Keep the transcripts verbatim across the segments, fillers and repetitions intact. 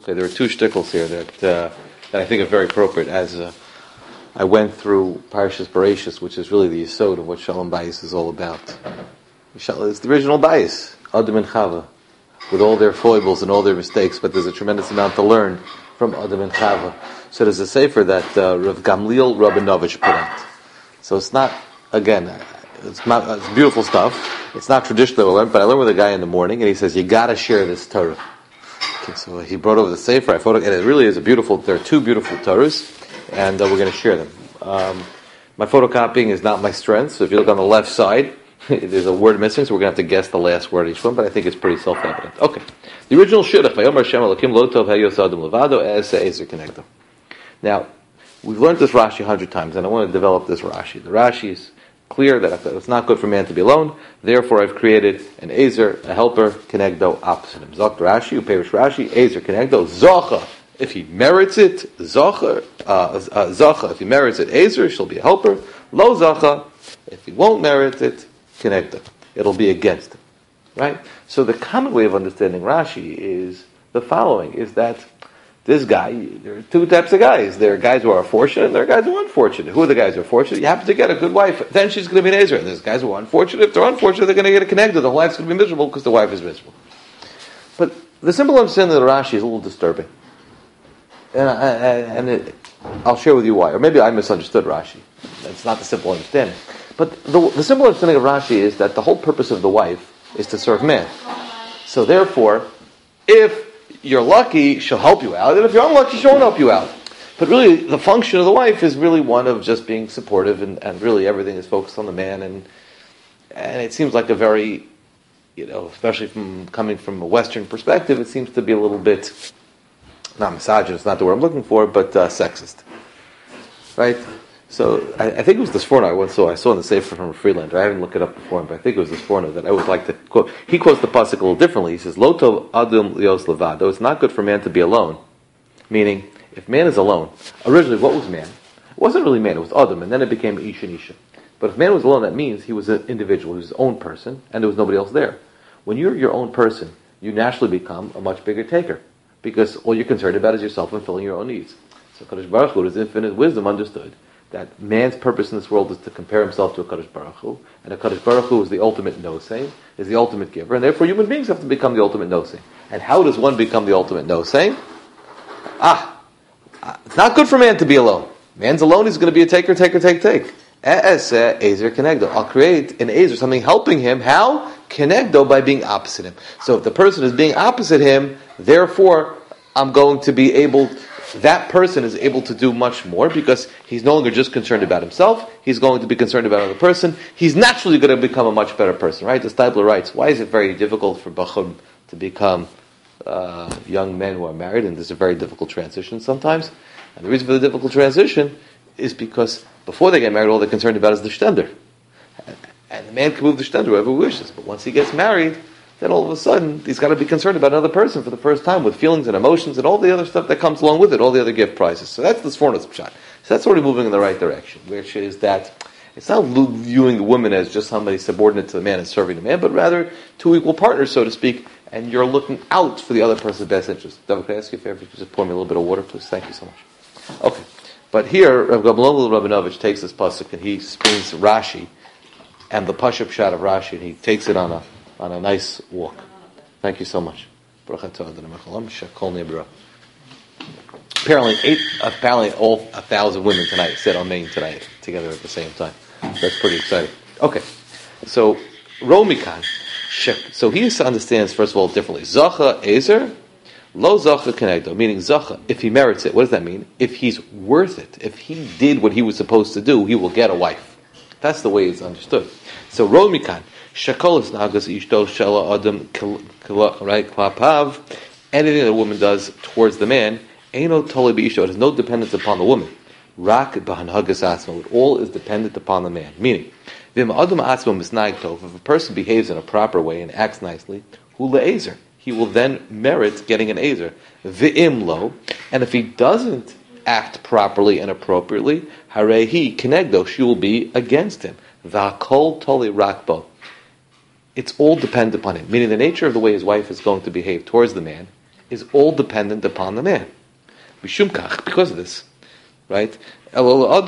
Okay, there are two shtickles here that uh, that I think are very appropriate. As uh, I went through Parashas Bereshis, which is really the yesod of what Shalom Bayis is all about. It's the original Bayis, Adam and Chava, with all their foibles and all their mistakes. But there's a tremendous amount to learn from Adam and Chava. So there's a sefer that uh, Rav Gamliel Rabinovich put out. So it's not, again, it's not it's beautiful stuff. It's not traditional, but I learned with a guy in the morning, and he says you got to share this Torah. Okay, so he brought over the Sefer, I photo, and it really is a beautiful, there are two beautiful Torahs, and uh, we're going to share them. Um, my photocopying is not my strength, so if you look on the left side, there's a word missing, so we're going to have to guess the last word of each one, but I think it's pretty self-evident. Okay. The original Shidduch, Vayomer Hashem Elokim Lo Tov Hayos Adam Levado Es Ezer Kenegdo. Now, we've learned this Rashi a hundred times, and I want to develop this Rashi. The Rashi is clear that it's not good for man to be alone. Therefore, I've created an Ezer, a helper, Kenegdo, opposite him. Zok Rashi, Uperish Rashi, Ezer, Kenegdo, Zocha. If he merits it, Zocha, uh, uh, Zocha. If he merits it, Ezer, she'll be a helper. Lo Zocha. If he won't merit it, Kenegdo. It'll be against him. Right? So the common way of understanding Rashi is the following: is that this guy, there are two types of guys. There are guys who are fortunate, and there are guys who are unfortunate. Who are the guys who are fortunate? You happen to get a good wife, then she's going to be an Ezer. And there's guys who are unfortunate. If they're unfortunate, they're going to get a Kenegdo. The whole life's going to be miserable because the wife is miserable. But the simple understanding of the Rashi is a little disturbing. And, I, and it, I'll share with you why. Or maybe I misunderstood Rashi. It's not the simple understanding. But the, the simple understanding of Rashi is that the whole purpose of the wife is to serve man. So therefore, if you're lucky, she'll help you out, and if you're unlucky, she won't help you out. But really, the function of the wife is really one of just being supportive, and, and really everything is focused on the man, and and it seems like a very, you know, especially from coming from a Western perspective, it seems to be a little bit, not misogynist, not the word I'm looking for, but uh, sexist. Right? So, I, I think it was this Sforno I once saw. I saw in the Sefer from a Freelander. I haven't looked it up before, but I think it was this Sforno that I would like to quote. He quotes the pasuk a little differently. He says, "Lo tov adam lios levado." It's not good for man to be alone. Meaning, if man is alone, originally what was man? It wasn't really man. It was Adam, and then it became Ish and Isha. But if man was alone, that means he was an individual, he was his own person, and there was nobody else there. When you're your own person, you naturally become a much bigger taker, because all you're concerned about is yourself and filling your own needs. So Kadosh Baruch Hu, with his infinite wisdom, understood that man's purpose in this world is to compare himself to a Kadosh Baruch Hu, and a Kadosh Baruch Hu is the ultimate nosei, is the ultimate giver, and therefore human beings have to become the ultimate nosei. And how does one become the ultimate nosei? Ah, it's not good for man to be alone. Man's alone, he's going to be a taker, taker, take, take. Ezer Kenegdo. I'll create an Ezer, something helping him. How? Kenegdo, by being opposite him. So if the person is being opposite him, therefore I'm going to be able, that person is able to do much more because he's no longer just concerned about himself, he's going to be concerned about another person. He's naturally going to become a much better person, right? The Steibler writes, why is it very difficult for Bachum to become uh, young men who are married, and there's a very difficult transition sometimes? And the reason for the difficult transition is because before they get married, all they're concerned about is the shtender. And, and the man can move the shtender wherever he wishes, but once he gets married, then all of a sudden, he's got to be concerned about another person for the first time with feelings and emotions and all the other stuff that comes along with it, all the other gift prizes. So that's the Sforno's pshat. So that's already moving in the right direction, which is that it's not viewing the woman as just somebody subordinate to the man and serving the man, but rather two equal partners, so to speak, and you're looking out for the other person's best interest. David, can I ask you a favor? Just pour me a little bit of water, please? Thank you so much. Okay. But here, Rav Gamliel Rabinovich takes this pasuk and he spins Rashi and the Pashup shot of Rashi, and he takes it on a on a nice walk. Thank you so much. Apparently, eight, apparently all a thousand women tonight said Amen tonight together at the same time. That's pretty exciting. Okay, so Romikan, so he understands first of all differently. Zacha Ezer, Lo Zacha Kenegdo, meaning Zacha, if he merits it. What does that mean? If he's worth it, if he did what he was supposed to do, he will get a wife. That's the way it's understood. So Romikan. Shakol is nagas ishto shela adam right klapav. Anything that a woman does towards the man, aino toli beisho. It has no dependence upon the woman. Rak b'hanhagas asmo. It all is dependent upon the man. Meaning, v'im adam asmo misnag tov. If a person behaves in a proper way and acts nicely, hu le'ezer. He will then merit getting an ezer. V'im lo. And if he doesn't act properly and appropriately, harehi kenegdo. She will be against him. V'akol toli rakbo. It's all dependent upon him. Meaning the nature of the way his wife is going to behave towards the man is all dependent upon the man. Because of this, right? A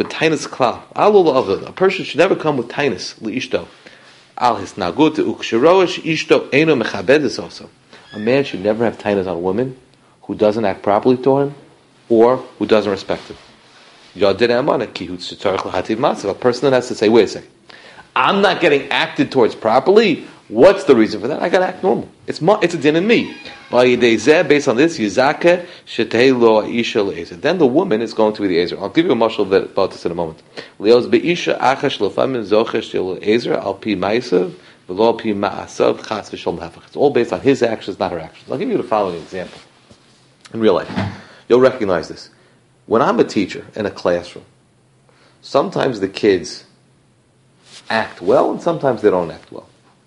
person should never come with tainus liishto. Al his nagut uksheroish ishto eno mechabedis also. A man should never have tainus on a woman who doesn't act properly to him or who doesn't respect him. A person that has to say, wait a second, I'm not getting acted towards properly. What's the reason for that? I got to act normal. It's it's a din in me. Based on this, then the woman is going to be the Ezer. I'll give you a mashal about this in a moment. It's all based on his actions, not her actions. I'll give you the following example. In real life, you'll recognize this. When I'm a teacher in a classroom, sometimes the kids act well and sometimes they don't act well.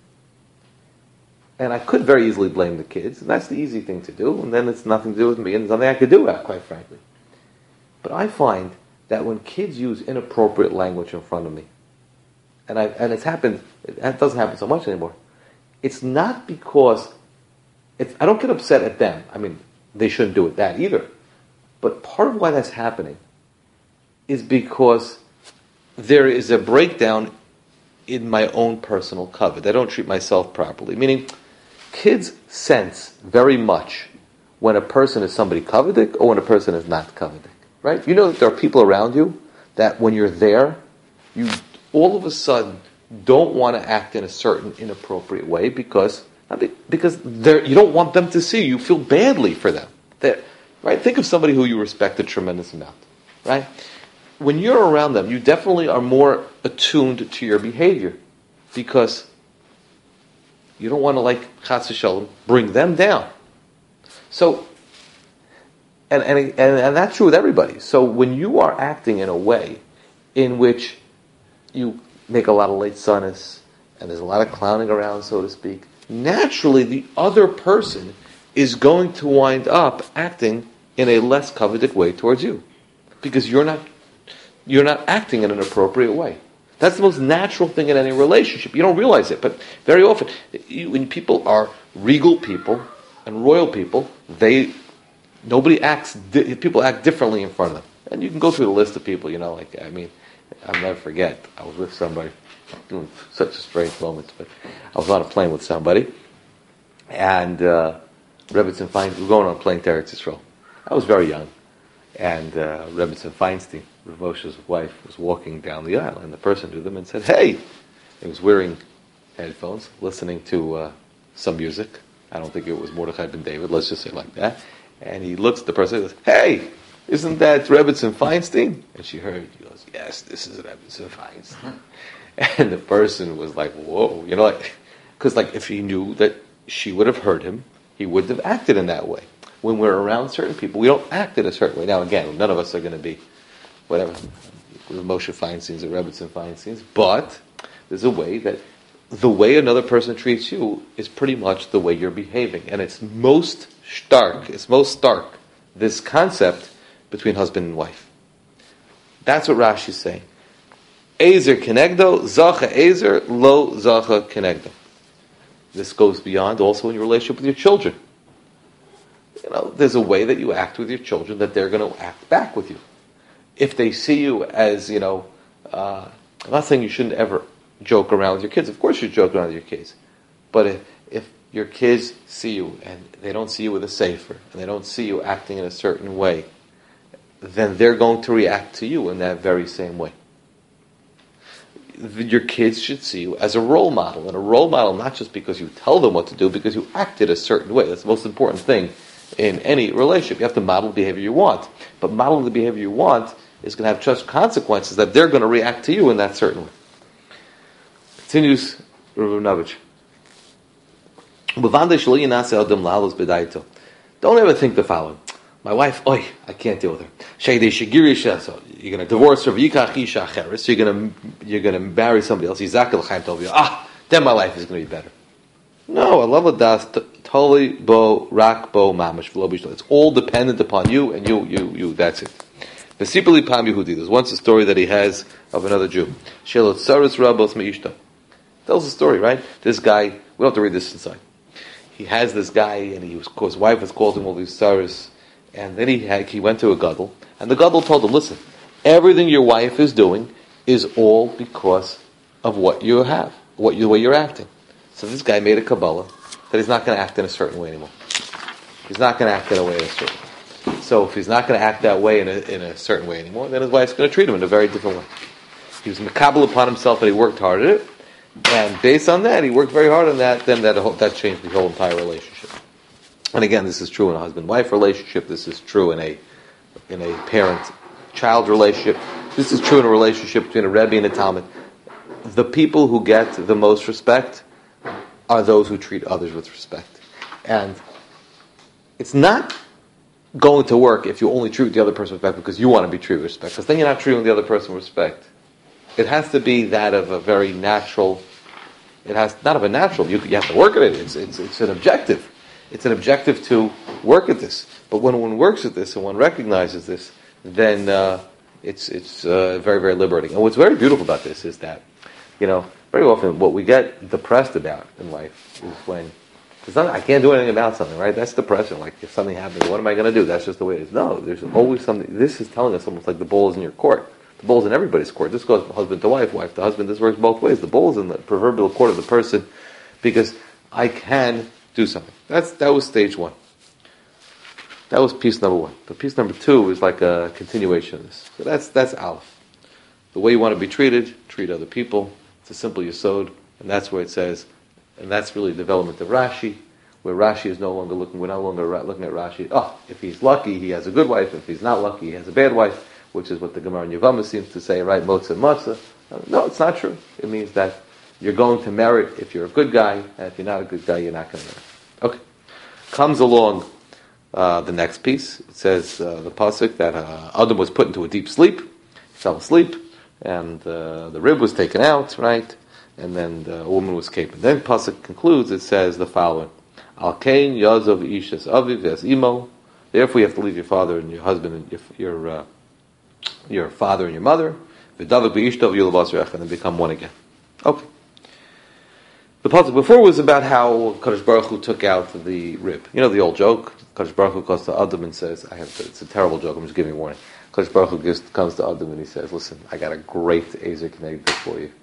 And I could very easily blame the kids, and that's the easy thing to do, and then it's nothing to do with me, and there's nothing I could do, quite frankly. But I find that when kids use inappropriate language in front of me, and I, and it's happened, it doesn't happen so much anymore, it's not because, it's, I don't get upset at them. I mean, they shouldn't do it that either. But part of why that's happening is because there is a breakdown in my own personal covet. I don't treat myself properly. Meaning, kids sense very much when a person is somebody covetic or when a person is not covetic. Right? You know that there are people around you that when you're there, you all of a sudden don't want to act in a certain inappropriate way because because you don't want them to see you. You feel badly for them. They're, right? Think of somebody who you respect a tremendous amount. Right? When you're around them, you definitely are more attuned to your behavior because you don't want to, like, chas v'shalom, bring them down. So, and, and, and, and that's true with everybody. So when you are acting in a way in which you make a lot of late sunnis and there's a lot of clowning around, so to speak, naturally the other person is going to wind up acting in a less coveted way towards you because you're not You're not acting in an appropriate way. That's the most natural thing in any relationship. You don't realize it, but very often, you, when people are regal people and royal people, they nobody acts. Di- people act differently in front of them, and you can go through the list of people. You know, like I mean, I'll never forget. I was with somebody, doing such a strange moment, but I was on a plane with somebody, and uh, Rebbetzin Feinstein. We were going on a plane to Eretz Yisrael. I was very young. And uh, Rebbetzin Feinstein, Rav Moshe's wife, was walking down the aisle, and the person knew them and said, "Hey!" He was wearing headphones, listening to uh, some music. I don't think it was Mordechai ben David, let's just say it like that. And he looks at the person and goes, "Hey, isn't that Rebbetzin Feinstein?" And she heard, he goes, "Yes, this is Rebbetzin Feinstein." And the person was like, "Whoa," you know, like, because like if he knew that she would have heard him, he wouldn't have acted in that way. When we're around certain people, we don't act in a certain way. Now, again, none of us are going to be whatever, Moshe Feinstein's or Rebbetzin Feinstein's, but there's a way that the way another person treats you is pretty much the way you're behaving. And it's most stark, it's most stark, this concept between husband and wife. That's what Rashi is saying. Ezer kenegdo, zacha ezer, lo zacha kenegdo. This goes beyond also in your relationship with your children. You know, there's a way that you act with your children that they're going to act back with you. If they see you as, you know, uh, I'm not saying you shouldn't ever joke around with your kids. Of course you joke around with your kids. But if, if your kids see you and they don't see you with a sefer, and they don't see you acting in a certain way, then they're going to react to you in that very same way. Your kids should see you as a role model. And a role model not just because you tell them what to do, because you acted a certain way. That's the most important thing in any relationship. You have to model the behavior you want. But modeling the behavior you want is going to have such consequences that they're going to react to you in that certain way. Continues Rav Navich. Don't ever think the following. My wife, oi, I can't deal with her. You're going to divorce her. You're going to you're going to marry somebody else. Ah, then my life is going to be better. No, Allah das totally bo rak bo mamash. It's all dependent upon you and you, you, you. That's it. Vesipali pam Yehudi. There's once a story that he has of another Jew. Shelot saris rabos meishta. Tells the story, right? This guy. We don't have to read this inside. he has this guy, and he was, his wife was called him all these stars, and then he had, he went to a gadol, and the gadol told him, listen, everything your wife is doing is all because of what you have, what you, the way you're acting. So this guy made a Kabbalah that he's not going to act in a certain way anymore. He's not going to act in a way in a certain way. So if he's not going to act that way in a, in a certain way anymore, then his wife's going to treat him in a very different way. He was makabel upon himself, and he worked hard at it. And based on that, he worked very hard on that. Then that whole, that changed the whole entire relationship. And again, this is true in a husband-wife relationship. This is true in a in a parent-child relationship. This is true in a relationship between a Rebbe and a Talmud. The people who get the most respect are those who treat others with respect. And it's not going to work if you only treat the other person with respect because you want to be treated with respect, because then you're not treating the other person with respect. It has to be that of a very natural, it has, not of a natural, you, you have to work at it, it's, it's, it's an objective. It's an objective to work at this. But when one works at this and one recognizes this, then uh, it's it's uh, very, very liberating. And what's very beautiful about this is that, you know, very often what we get depressed about in life is when, because I can't do anything about something, right? That's depression. Like, if something happens, what am I going to do? That's just the way it is. No, there's always something. This is telling us almost like the ball is in your court. The ball is in everybody's court. This goes from husband to wife, wife to husband. This works both ways. The ball is in the proverbial court of the person because I can do something. That's That was stage one. That was piece number one. But piece number two is like a continuation of this. So that's that's Aleph. The way you want to be treated, treat other people. It's a simple yesod, and that's where it says, and that's really the development of Rashi, where Rashi is no longer looking, we're no longer looking at Rashi, oh, if he's lucky, he has a good wife, if he's not lucky, he has a bad wife, which is what the Gemara in Yevamah seems to say, right, Motza and Matzah. No, it's not true. It means that you're going to merit if you're a good guy, and if you're not a good guy, you're not going to merit. Okay. Comes along uh, the next piece. It says, uh, the pasuk, that uh, Adam was put into a deep sleep, he fell asleep, and uh, the rib was taken out, right? And then the woman was caped. And then pasuk concludes, it says the following: Al kain yazov ishas aviv es imo. Therefore, you have to leave your father and your husband and your your, uh, your father and your mother. V'davik b'ishtov yulabas recha, and become one again. Okay. The pasuk before was about how Kadosh Baruch Hu took out the rib. You know the old joke. Kadosh Baruch Hu goes to Adam and says, "I have." To, it's a terrible joke. I'm just giving you a warning. Kadosh Baruch Hu gives, comes to Adam and he says, "Listen, I got a great Ezer Keneged for you.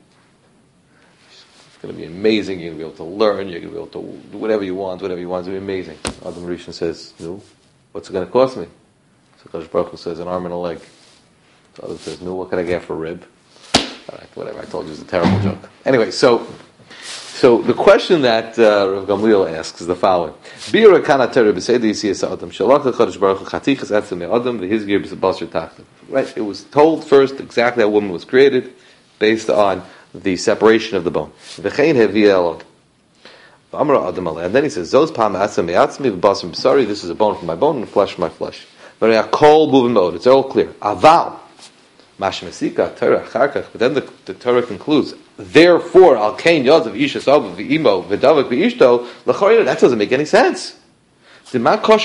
It's going to be amazing. You're going to be able to learn. You're going to be able to do whatever you want. Whatever you want. It's going to be amazing." Adam Rishon says, "No, what's it going to cost me?" So Kadosh Baruch Hu says, "An arm and a leg." So Adam says, "No, what can I get for a rib?" All right, whatever. I told you it was a terrible joke. Anyway, so. So the question that uh, Rav Gamliel asks is the following: Bira kana Torah b'seder yisiyas Adam shalach Kadosh Baruch Hu chatichas etzem Adam v'hizgir b'sabasher tachtim. Right? It was told first exactly how woman was created, based on the separation of the bone. V'chein heviel Amar Adam aleh. And then he says, Zos pam atzem me'atzmi v'basar b'sari. This is a bone from my bone and flesh from my flesh. V're'akol buvim od. It's all clear. Aval mashmesika Torah charkach. But then the, the Torah concludes. Therefore, al kain yadav isha savu v'imo v'davak v'ishto l'chorina. That doesn't make any sense. What does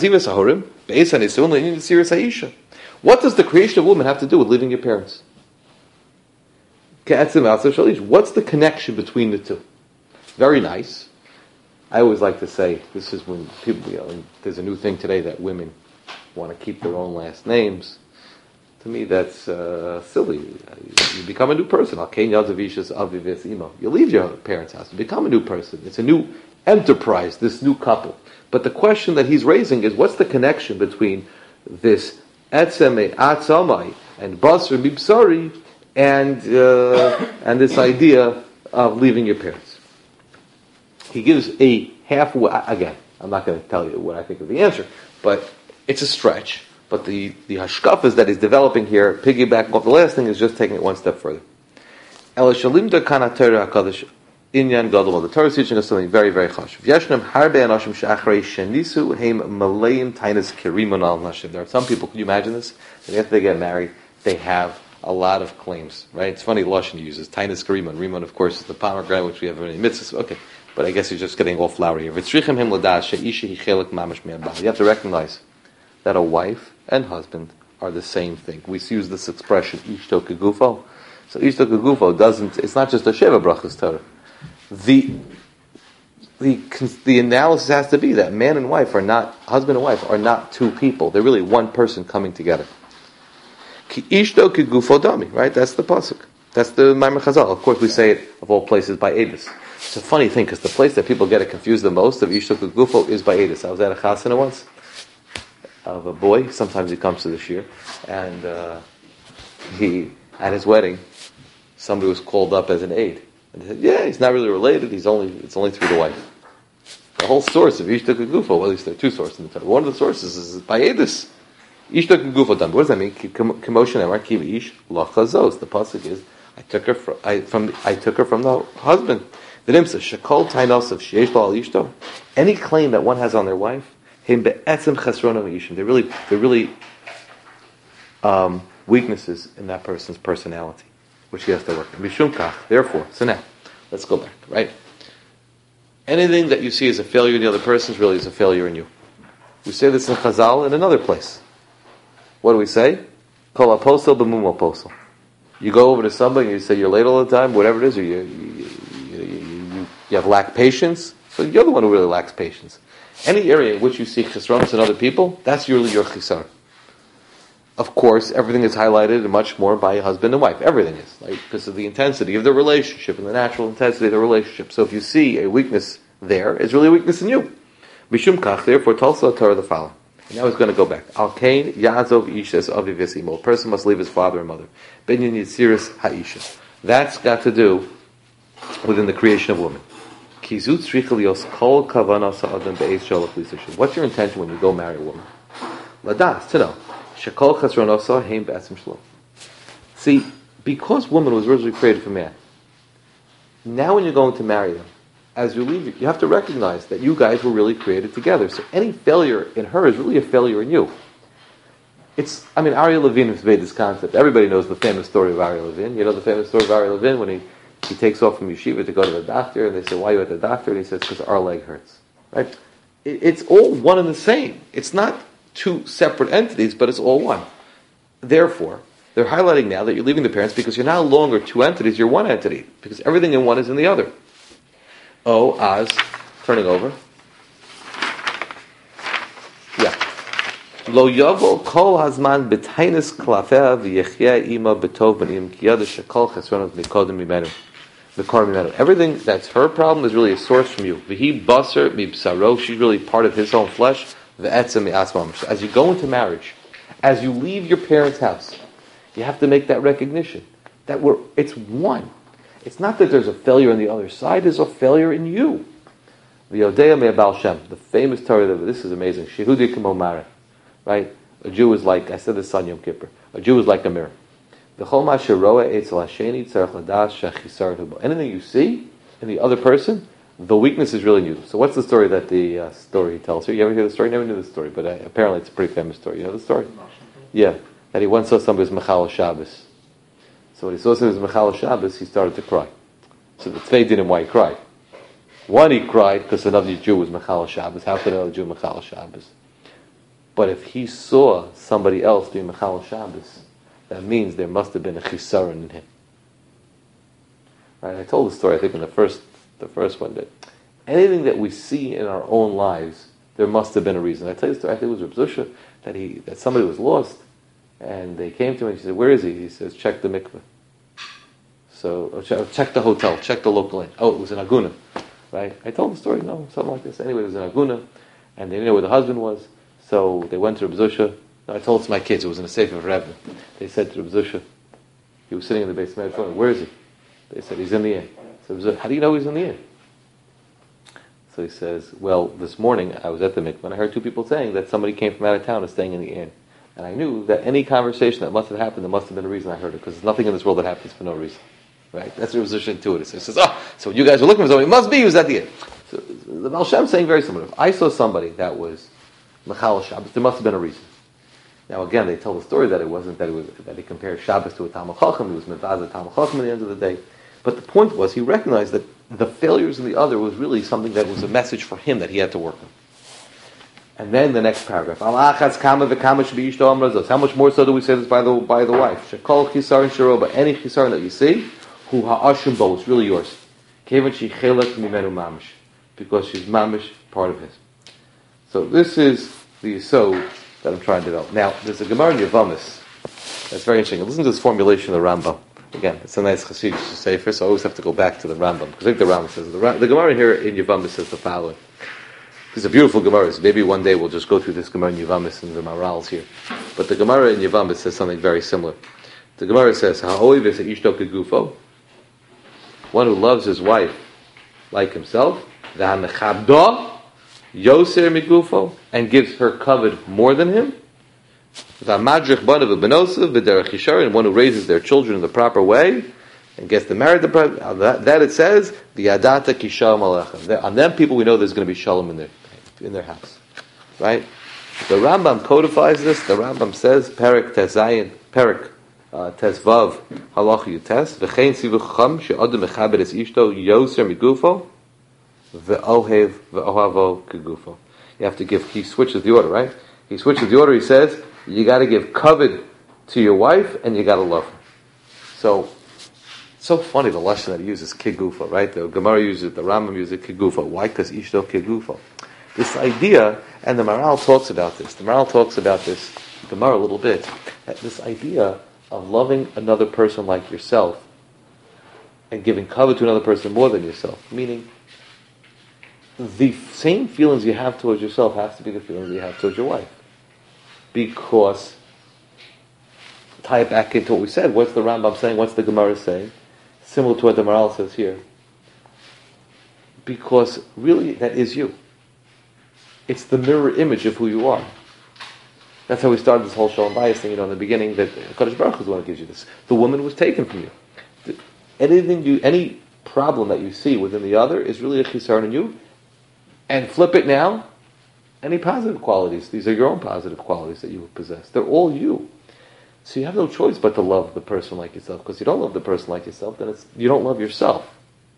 the creation of woman have to do with leaving your parents? What's the connection between the two? Very nice. I always like to say, this is when people, you know, there's a new thing today that women want to keep their own last names. To me, that's uh, silly. You become a new person. You leave your parents' house. You become a new person. It's a new enterprise, this new couple. But the question that he's raising is, what's the connection between this etzeme atzamai and basar mibsari and uh, and this idea of leaving your parents? He gives a half. Again, I'm not going to tell you what I think of the answer, but it's a stretch. But the, the hashkafas that he's developing here, piggybacking off the last thing, is just taking it one step further. El shalimda kana Torah hakadosh inyan gadol. The Torah is teaching us something very, very chashuv. Yeshnam harbe anashim she'achrei shenisu heim maleim tainas kirimon al nashim. There are some people. Can you imagine this? That after they get married, they have a lot of claims. Right? It's funny. Lashon uses tainas kirimon. Rimon, of course, is the pomegranate which we have in mitzvahs. Okay, but I guess he's just getting all flowery here. V'tzrichem him ladas she'isha hi chelek mamash me'abal. You have to recognize that a wife and husband are the same thing. We use this expression, ishto kegufo. So ishto kegufo doesn't, it's not just a sheva brachas Torah. The the the analysis has to be that man and wife are not, husband and wife are not two people. They're really one person coming together. Ki ishto ki gufo dami, right? That's the pasuk. That's the Maimer Chazal. Of course, we say it of all places by Edis. It's a funny thing because the place that people get it confused the most of ishto ki gufo is by Edis. I was at a chasana once of a boy. Sometimes he comes to the shir, and uh, he at his wedding, somebody was called up as an aide. And they said, "Yeah, he's not really related. He's only it's only through the wife." The whole source of ishto ki gufo, well, at least there are two sources in the Torah. One of the sources is by Edis. Ishto ki gufo dam. What does that mean? Kemoshe nemar ki ish lo chazos. The pasuk is, I took her from I, from I took her from the husband. The name says shekol tainos of sheish lo al ishto. Any claim that one has on their wife, him be'etzem chesrono meishim. They're really they're really um, weaknesses in that person's personality, which he has to work on. Mishum kach. Therefore, so now let's go back. Right. Anything that you see as a failure in the other person is really is a failure in you. We say this in Chazal in another place. What do we say? Kol aposel b'mum aposel. You go over to somebody and you say you're late all the time, whatever it is, or you you, you, you, you have lack patience. So you're the one who really lacks patience. Any area in which you see chisronos in other people, that's really your chisar. Of course, everything is highlighted and much more by husband and wife. Everything is, like, because of the intensity of the relationship and the natural intensity of the relationship. So if you see a weakness there, it's really a weakness in you. Mishum kach, therefore, Tulsa Torah the following. And now he's going to go back. Al kain yazov ishes aviv yisimo. A person must leave his father and mother. Binyan yitziris ha'isha. That's got to do within the creation of woman. Kizut tzrichalios kol kavanas ha'adam be'ez shalach lisashim. What's your intention when you go marry a woman? Ladas, to know. Shekol chesronosa heim be'etzim shalom. See, because woman was originally created for man, now when you're going to marry them, as you leave, you have to recognize that you guys were really created together. So any failure in her is really a failure in you. It's, I mean, Aryeh Levin has made this concept. Everybody knows the famous story of Aryeh Levin. You know the famous story of Aryeh Levin when he, he takes off from yeshiva to go to the doctor, and they say, "Why are you at the doctor?" And he says, "Because our leg hurts." Right? It, it's all one and the same. It's not two separate entities, but it's all one. Therefore, they're highlighting now that you're leaving the parents because you're no longer two entities, you're one entity. Because everything in one is in the other. Oh, as, turning over. Yeah. Lo yavo kol hazman b'tainis klafea v'yechya ima b'tov b'nim kiyada shekol chesronos mikodem mimenu. V'kor mimenu. Everything that's her problem is really a source from you. V'hi basar mibsaro. She's really part of his own flesh. V'etzem mi'asmam. As you go into marriage, as you leave your parents' house, you have to make that recognition that we're, it's one. It's not that there's a failure on the other side, there's a failure in you. V'yodea me'abal Shem, the famous Torah, this is amazing. Shehudi k'momare, right? A Jew is like, I said this on Yom Kippur, a Jew is like a mirror. V'chol ma sheroa etzel hasheni tzarech ladas shechisar hubo. Anything you see in the other person, the weakness is really in you. So what's the story that the uh, story tells you? You ever hear the story? Never knew the story, but uh, apparently it's a pretty famous story. You know the story? Yeah, that he once saw somebody who's Mechal Shabbos. So when he saw somebody who's Mechal Shabbos, he started to cry. So the Tzvei didn't know why he cried. One, he cried because another Jew was Mechal Shabbos. How could another Jew Mechal Shabbos? But if he saw somebody else doing Mechal Shabbos, that means there must have been a chisaron in him. Right? I told the story, I think, in the first, the first one, that anything that we see in our own lives, there must have been a reason. I tell you the story, I think it was Reb Zusha, that he, that somebody was lost, and they came to him and he said, "Where is he?" He says, "Check the mikveh." So, oh, check, check the hotel, check the local inn. Oh, it was in Aguna, right? I told the story, no, something like this. Anyway, it was in Aguna, and they didn't know where the husband was, so they went to Reb Zusha. No, I told it to my kids, it was in a safe of Rebbe. They said to Reb Zusha, he was sitting in the basement, phone, "Where is he?" They said, "He's in the inn." So Reb Zusha, "How do you know he's in the inn?" So he says, "Well, this morning I was at the mikveh and I heard two people saying that somebody came from out of town and staying in the inn. And I knew that any conversation that must have happened, there must have been a reason I heard it, because there's nothing in this world that happens for no reason." Right? That's the position intuitive. So he says, "Oh, so you guys were looking for somebody, it must be he was at the inn." So the Baal Shem is saying very similar. If I saw somebody that was Mechal Shabbos, there must have been a reason. Now again, they tell the story that it wasn't that it was that he compared Shabbos to a Talmud Chacham, he was Mevaz a Talmud Chacham at the end of the day. But the point was, he recognized that the failures in the other was really something that was a message for him that he had to work on. And then the next paragraph. How much more so do we say this by the by the wife? Shekol chisaron sheroba, any chisaron that you see, hu ha'ashim bo, it's really yours. Kevan she chelek mimenu mamish. because she's mamish part of his. So this is the yesod that I'm trying to develop. Now, there's a Gemara in Yevamos that's very interesting. Listen to this formulation of the Rambam. Again, it's a nice Hasidic sefer, so I always have to go back to the Rambam, because I think the Rambam says, the, the Gemara here in Yevamos says the following. These are beautiful Gemaras. Maybe one day we'll just go through this Gemara in Yevamos and the Maral's here. But the Gemara in Yevamos says something very similar. The Gemara says, Ha'oiv es ishto kegufo, one who loves his wife like himself, v'hamechabdo yoser migufo, and gives her covet more than him, v'amadrich banav v'benosav v'derech yishar, and one who raises their children in the proper way and gets them married. The that, that it says v'yadata kishalom alechem. On them people we know there's going to be shalom in their in their house, right? The Rambam codifies this. The Rambam says Perik Tezayin Perik. Uh, Tesvav Halach Yutes V'chein Sivu Chacham She'adam Mechaber Es Ishto Yoser Migufo V'ohev V'ohavo Kegufo. You have to give. He switches the order, right? He switches the order. He says you got to give kavod to your wife and you got to love her. So, so funny the lashon that he uses Kegufo, right? The Gemara uses it. The Rambam uses it Kegufo. Why? Because Ishto Kegufo. This idea, and the Maral talks about this. The Maral talks about this Gemara a little bit. This idea of loving another person like yourself and giving cover to another person more than yourself. Meaning, the same feelings you have towards yourself has to be the feelings you have towards your wife. Because, tie it back into what we said, what's the Rambam saying, what's the Gemara saying? Similar to what the Maral says here. Because, really, that is you. It's the mirror image of who you are. That's how we started this whole Shalom Bayis thing, you know, in the beginning, that Kadosh Baruch Hu is the one who gives you this. The woman was taken from you. Anything you, any problem that you see within the other is really a chisar in you. And flip it now, any positive qualities, these are your own positive qualities that you possess. They're all you. So you have no choice but to love the person like yourself, because you don't love the person like yourself, then it's, you don't love yourself.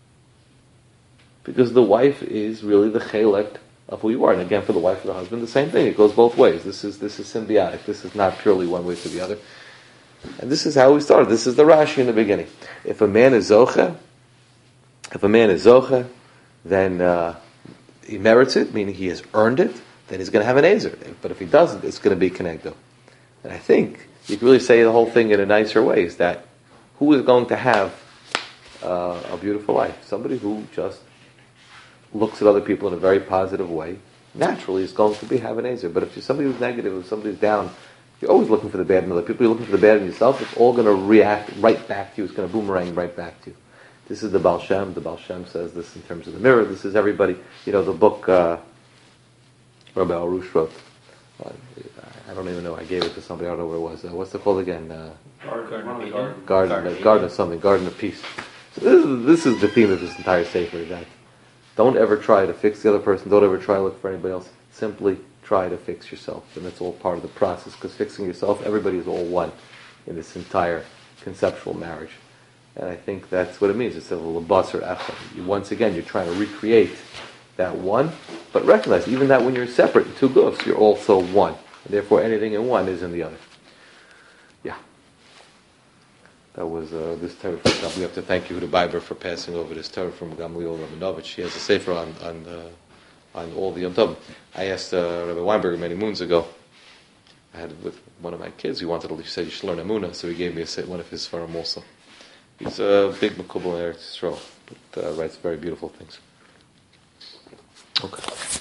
Because the wife is really the chelek of who you are. And again, for the wife and the husband, the same thing. It goes both ways. This is this is symbiotic. This is not purely one way to the other. And this is how we started. This is the Rashi in the beginning. If a man is zocha, if a man is zocha, then uh, he merits it, meaning he has earned it, then he's going to have an ezer. But if he doesn't, it's going to be connected. And I think you can really say the whole thing in a nicer way, is that who is going to have uh, a beautiful life? Somebody who just looks at other people in a very positive way, naturally is going to be have an ezer. But if you're somebody who's negative, if somebody's down, you're always looking for the bad in other people, you're looking for the bad in yourself, it's all going to react right back to you, it's going to boomerang right back to you. This is the Baal Shem. The Baal Shem says this in terms of the mirror. This is everybody, you know, the book uh, Rabbi Arush wrote. Well, I don't even know, I gave it to somebody, I don't know where it was. Uh, what's it called again? Uh, Garden, Garden, Garden, Garden, Garden, Garden of something, Garden of Peace. So this is, this is the theme of this entire sefer, that don't ever try to fix the other person. Don't ever try to look for anybody else. Simply try to fix yourself. And that's all part of the process, because fixing yourself, everybody is all one in this entire conceptual marriage. And I think that's what it means. It's a little bus or echad. You, once again, you're trying to recreate that one, but recognize even that when you're separate in two gufs, you're also one. And therefore, anything in one is in the other. Yeah. That was uh, this Torah. We have to thank you to Biber for passing over this Torah from Gamliel Rabinovich. She has a sefer on on, uh, on all the Yom Tov. I asked uh, Rabbi Weinberger many moons ago. I had it with one of my kids. He wanted to. He said you should learn Amunah, so he gave me a, one of his Sfarim also. He's a big Mekubal in Eretz Yisrael, but uh, writes very beautiful things. Okay.